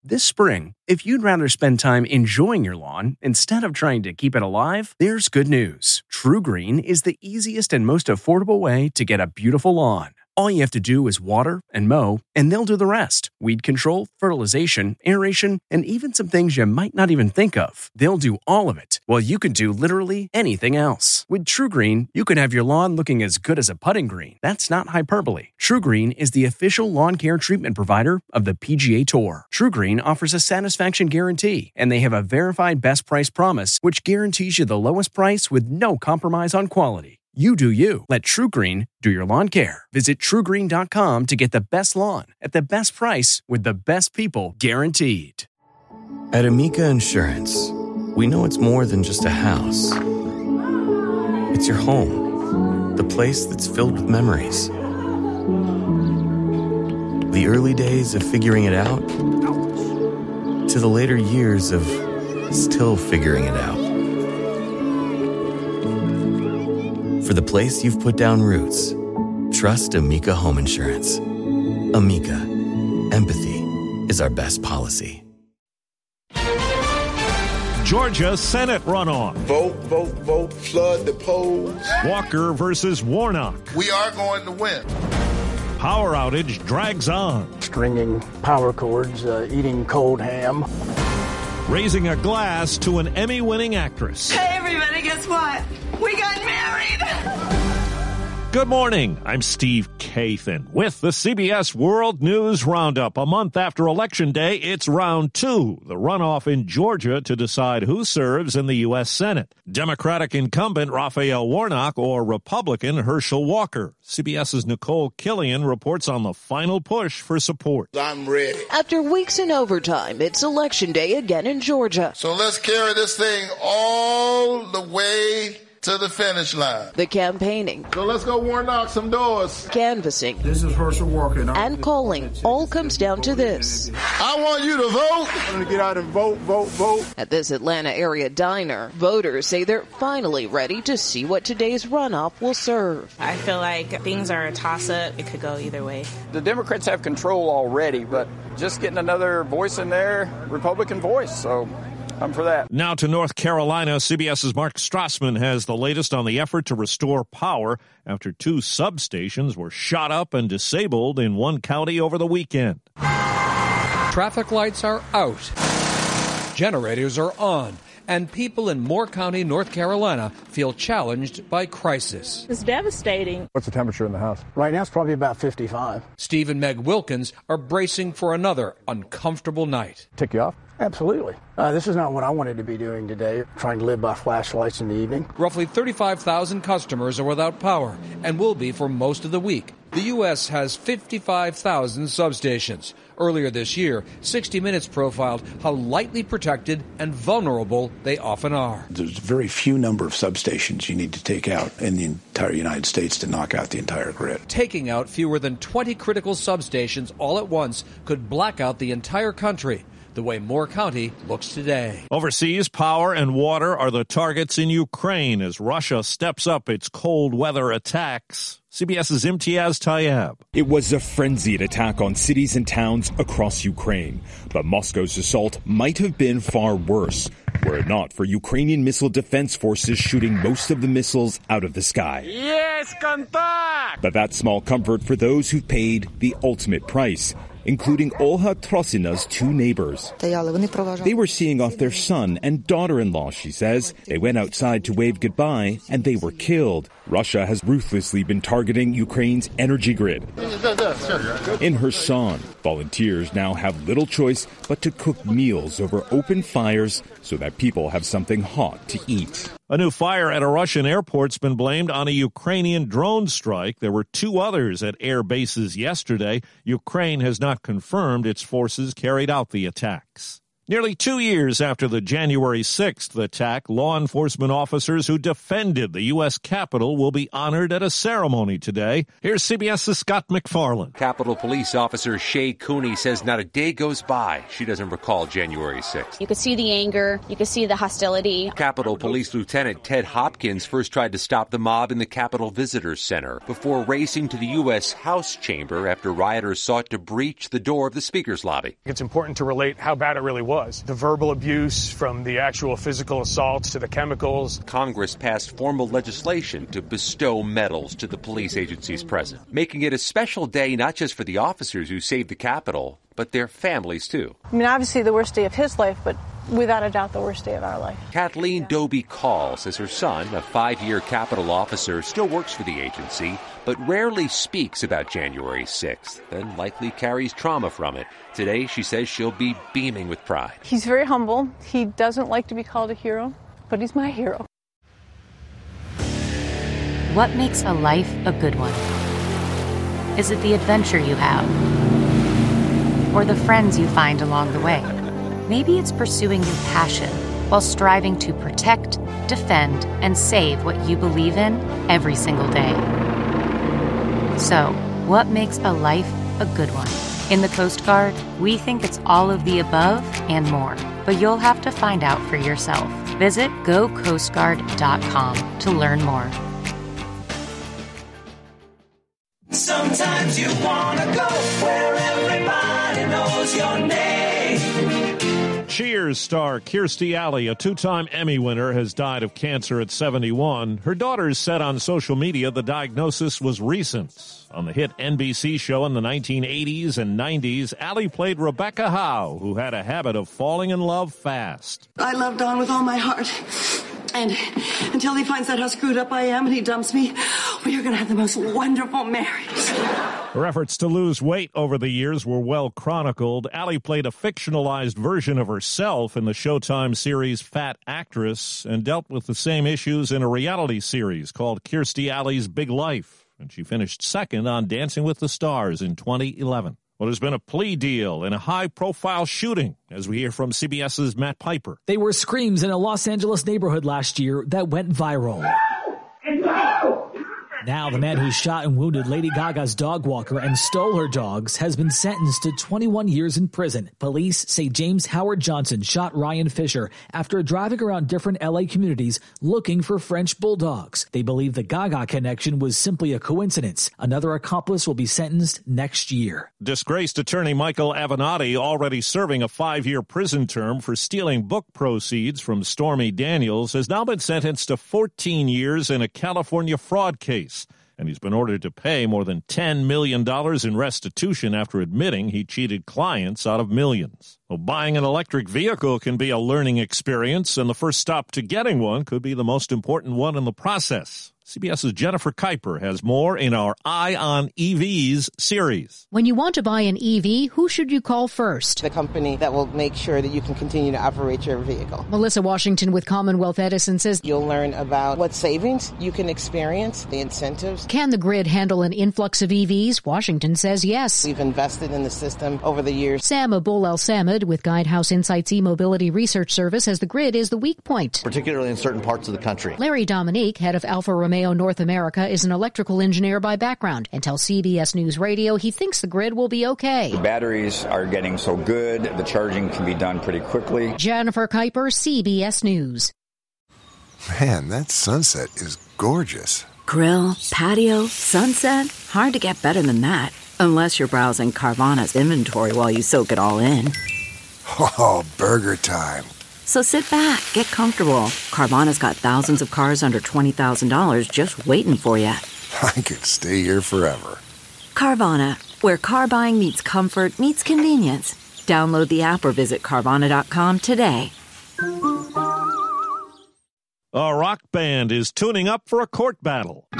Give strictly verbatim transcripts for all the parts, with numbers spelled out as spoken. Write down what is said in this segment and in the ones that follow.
This spring, if you'd rather spend time enjoying your lawn instead of trying to keep it alive, there's good news. TruGreen is the easiest and most affordable way to get a beautiful lawn. All you have to do is water and mow, and they'll do the rest. Weed control, fertilization, aeration, and even some things you might not even think of. They'll do all of it, while you can do literally anything else. With TruGreen, you can have your lawn looking as good as a putting green. That's not hyperbole. TruGreen is the official lawn care treatment provider of the P G A Tour. TruGreen offers a satisfaction guarantee, and they have a verified best price promise, which guarantees you the lowest price with no compromise on quality. You do you. Let TruGreen do your lawn care. Visit True Green dot com to get the best lawn at the best price with the best people guaranteed. At Amica Insurance, we know it's more than just a house. It's your home, the place that's filled with memories. The early days of figuring it out to the later years of still figuring it out. For the place you've put down roots, trust Amica Home Insurance. Amica, empathy is our best policy. Georgia Senate runoff. Vote, vote, vote, flood the polls. Walker versus Warnock. We are going to win. Power outage drags on. Stringing power cords, uh, eating cold ham. Raising a glass to an Emmy-winning actress. Hey, everybody, guess what? We got married! Good morning. I'm Steve Kathan with the C B S World News Roundup. A month after Election Day, it's round two, the runoff in Georgia to decide who serves in the U S. Senate. Democratic incumbent Raphael Warnock or Republican Herschel Walker. CBS's Nicole Killian reports on the final push for support. I'm ready. After weeks in overtime, it's Election Day again in Georgia. So let's carry this thing all the way to the finish line. The campaigning. So let's go Warnock some doors. Canvassing. This is Herschel Walker. And calling all comes down to this. I want you to vote. I'm going to get out and vote, vote, vote. At this Atlanta area diner, voters say they're finally ready to see what today's runoff will serve. I feel like things are a toss-up. It could go either way. The Democrats have control already, but just getting another voice in there, Republican voice, so I'm for that. Now to North Carolina, CBS's Mark Strassman has the latest on the effort to restore power after two substations were shot up and disabled in one county over the weekend. Traffic lights are out. Generators are on. And people in Moore County, North Carolina, feel challenged by crisis. It's devastating. What's the temperature in the house? Right now it's probably about fifty-five. Steve and Meg Wilkins are bracing for another uncomfortable night. Tick you off? Absolutely. Uh, this is not what I wanted to be doing today, trying to live by flashlights in the evening. Roughly thirty-five thousand customers are without power and will be for most of the week. The U S has fifty-five thousand substations. Earlier this year, sixty minutes profiled how lightly protected and vulnerable they often are. There's a very few number of substations you need to take out in the entire United States to knock out the entire grid. Taking out fewer than twenty critical substations all at once could black out the entire country, the way Moore County looks today. Overseas, power and water are the targets in Ukraine as Russia steps up its cold weather attacks. CBS's Imtiaz Tayeb. It was a frenzied attack on cities and towns across Ukraine, but Moscow's assault might have been far worse, were it not for Ukrainian missile defense forces shooting most of the missiles out of the sky. Yes, contact! But that's small comfort for those who've paid the ultimate price, including Olha Trosina's two neighbors. They were seeing off their son and daughter-in-law, she says. They went outside to wave goodbye, and they were killed. Russia has ruthlessly been targeting Ukraine's energy grid. In Kherson, volunteers now have little choice but to cook meals over open fires so that people have something hot to eat. A new fire at a Russian airport's been blamed on a Ukrainian drone strike. There were two others at air bases yesterday. Ukraine has not confirmed its forces carried out the attacks. Nearly two years after the January sixth attack, law enforcement officers who defended the U S Capitol will be honored at a ceremony today. Here's CBS's Scott McFarland. Capitol Police Officer Shay Cooney says not a day goes by she doesn't recall January sixth. You could see the anger. You could see the hostility. Capitol Police Lieutenant Ted Hopkins first tried to stop the mob in the Capitol Visitors Center before racing to the U S House chamber after rioters sought to breach the door of the Speaker's lobby. It's important to relate how bad it really was. The verbal abuse from the actual physical assaults to the chemicals. Congress passed formal legislation to bestow medals to the police agencies present, making it a special day not just for the officers who saved the Capitol, but their families too. I mean, obviously the worst day of his life, but without a doubt the worst day of our life. Kathleen Doby Call says her son, a five-year Capitol officer, still works for the agency, but rarely speaks about January sixth, and likely carries trauma from it. Today, she says she'll be beaming with pride. He's very humble. He doesn't like to be called a hero, but he's my hero. What makes a life a good one? Is it the adventure you have? Or the friends you find along the way? Maybe it's pursuing your passion while striving to protect, defend, and save what you believe in every single day. So, what makes a life a good one? In the Coast Guard, we think it's all of the above and more, but you'll have to find out for yourself. Visit go coast guard dot com to learn more. Sometimes you wanna go where everybody knows your name. Cheers star Kirstie Alley, a two-time Emmy winner, has died of cancer at seventy-one. Her daughters said on social media the diagnosis was recent. On the hit N B C show in the nineteen eighties and nineties, Alley played Rebecca Howe, who had a habit of falling in love fast. I love Don with all my heart. And until he finds out how screwed up I am and he dumps me, we are going to have the most wonderful marriage. Her efforts to lose weight over the years were well chronicled. Alley played a fictionalized version of herself in the Showtime series Fat Actress and dealt with the same issues in a reality series called Kirstie Alley's Big Life. And she finished second on Dancing with the Stars in twenty eleven. Well, there's been a plea deal in a high-profile shooting, as we hear from CBS's Matt Piper. They were screams in a Los Angeles neighborhood last year that went viral. Now, the man who shot and wounded Lady Gaga's dog walker and stole her dogs has been sentenced to twenty-one years in prison. Police say James Howard Johnson shot Ryan Fisher after driving around different L A communities looking for French bulldogs. They believe the Gaga connection was simply a coincidence. Another accomplice will be sentenced next year. Disgraced attorney Michael Avenatti, already serving a five-year prison term for stealing book proceeds from Stormy Daniels, has now been sentenced to fourteen years in a California fraud case. And he's been ordered to pay more than ten million dollars in restitution after admitting he cheated clients out of millions. Well, buying an electric vehicle can be a learning experience, and the first stop to getting one could be the most important one in the process. CBS's Jennifer Kuiper has more in our Eye on E Vs series. When you want to buy an E V, who should you call first? The company that will make sure that you can continue to operate your vehicle. Melissa Washington with Commonwealth Edison says you'll learn about what savings you can experience, the incentives. Can the grid handle an influx of E Vs? Washington says yes. We've invested in the system over the years. Sam Abul El-Samad with Guidehouse Insights e-mobility research service says the grid is the weak point, particularly in certain parts of the country. Larry Dominique, head of Alfa Romeo North America, is an electrical engineer by background and tells C B S News Radio he thinks the grid will be okay. The batteries are getting so good, the charging can be done pretty quickly. Jennifer Kuiper, C B S News. Man, that sunset is gorgeous. Grill, patio, sunset. Hard to get better than that. Unless you're browsing Carvana's inventory while you soak it all in. Oh, burger time. So sit back, get comfortable. Carvana's got thousands of cars under twenty thousand dollars just waiting for you. I could stay here forever. Carvana, where car buying meets comfort, meets convenience. Download the app or visit Carvana dot com today. A rock band is tuning up for a court battle.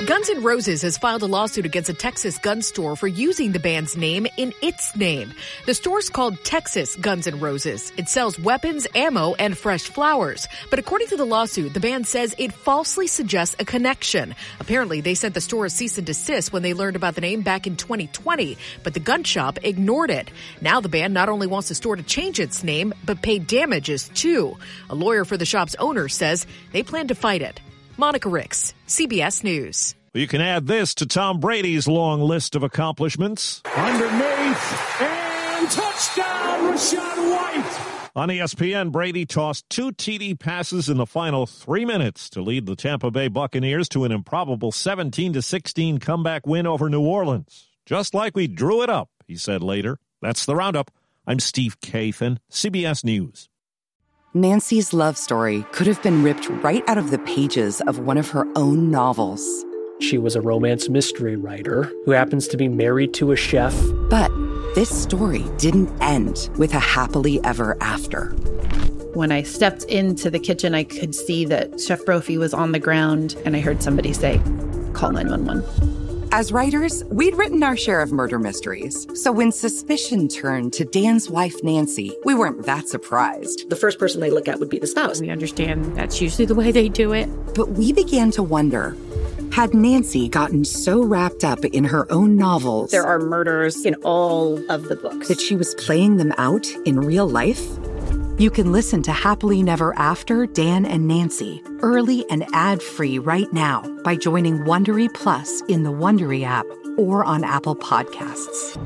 Guns N' Roses has filed a lawsuit against a Texas gun store for using the band's name in its name. The store's called Texas Guns N' Roses. It sells weapons, ammo, and fresh flowers. But according to the lawsuit, the band says it falsely suggests a connection. Apparently, they sent the store a cease and desist when they learned about the name back in twenty twenty, but the gun shop ignored it. Now the band not only wants the store to change its name, but pay damages too. A lawyer for the shop's owner says they plan to fight it. Monica Ricks, C B S News. You can add this to Tom Brady's long list of accomplishments. Underneath, and touchdown, Rachaad White. On E S P N, Brady tossed two T D passes in the final three minutes to lead the Tampa Bay Buccaneers to an improbable seventeen to sixteen comeback win over New Orleans. Just like we drew it up, he said later. That's the Roundup. I'm Steve Kathan, C B S News. Nancy's love story could have been ripped right out of the pages of one of her own novels. She was a romance mystery writer who happens to be married to a chef. But this story didn't end with a happily ever after. When I stepped into the kitchen, I could see that Chef Brophy was on the ground, and I heard somebody say, "Call nine one one." As writers, we'd written our share of murder mysteries. So when suspicion turned to Dan's wife, Nancy, we weren't that surprised. The first person they look at would be the spouse. We understand that's usually the way they do it. But we began to wonder, had Nancy gotten so wrapped up in her own novels... There are murders in all of the books. ...that she was playing them out in real life? You can listen to Happily Never After, Dan and Nancy, early and ad-free right now by joining Wondery Plus in the Wondery app or on Apple Podcasts.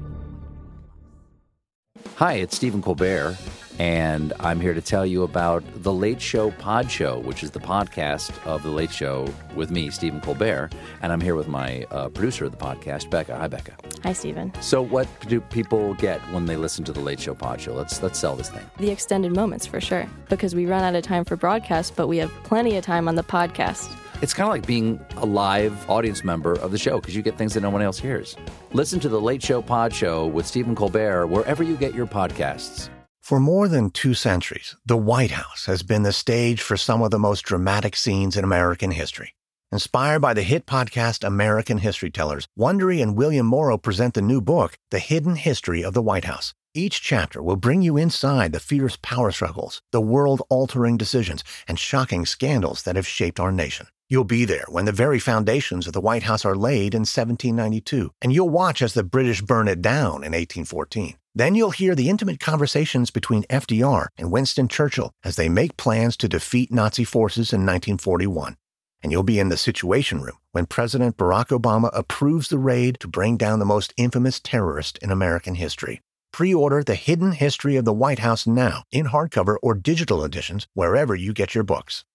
Hi, it's Stephen Colbert, and I'm here to tell you about The Late Show Pod Show, which is the podcast of The Late Show with me, Stephen Colbert, and I'm here with my uh, producer of the podcast, Becca. Hi, Becca. Hi, Stephen. So what do people get when they listen to The Late Show Pod Show? Let's let's sell this thing. The extended moments, for sure, because we run out of time for broadcast, but we have plenty of time on the podcast. It's kind of like being a live audience member of the show because you get things that no one else hears. Listen to The Late Show Pod Show with Stephen Colbert wherever you get your podcasts. For more than two centuries, the White House has been the stage for some of the most dramatic scenes in American history. Inspired by the hit podcast American History Tellers, Wondery and William Morrow present the new book, The Hidden History of the White House. Each chapter will bring you inside the fierce power struggles, the world-altering decisions, and shocking scandals that have shaped our nation. You'll be there when the very foundations of the White House are laid in seventeen ninety-two, and you'll watch as the British burn it down in eighteen fourteen. Then you'll hear the intimate conversations between F D R and Winston Churchill as they make plans to defeat Nazi forces in nineteen forty-one. And you'll be in the Situation Room when President Barack Obama approves the raid to bring down the most infamous terrorist in American history. Pre-order The Hidden History of the White House now in hardcover or digital editions wherever you get your books.